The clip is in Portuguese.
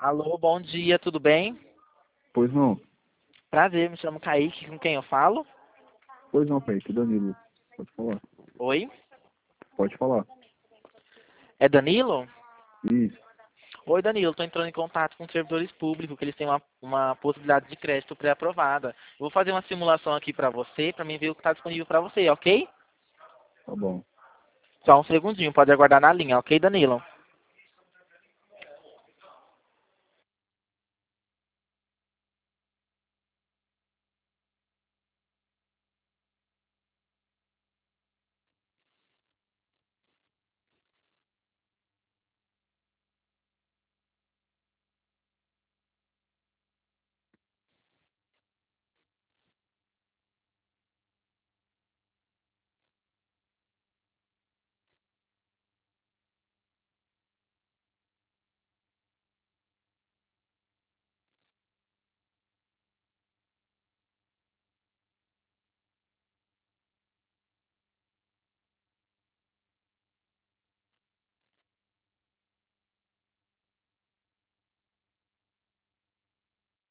Alô, bom dia, tudo bem? Pois não. Prazer, me chamo Kaique, com quem eu falo? Pois não, Kaique. Danilo. Pode falar. Oi? Pode falar. É Danilo? Isso. Oi, Danilo, estou entrando em contato com servidores públicos, que eles têm uma possibilidade de crédito pré-aprovada. Eu vou fazer uma simulação aqui para você, para mim ver o que está disponível para você, ok? Tá bom. Só um segundinho, pode aguardar na linha, ok, Danilo?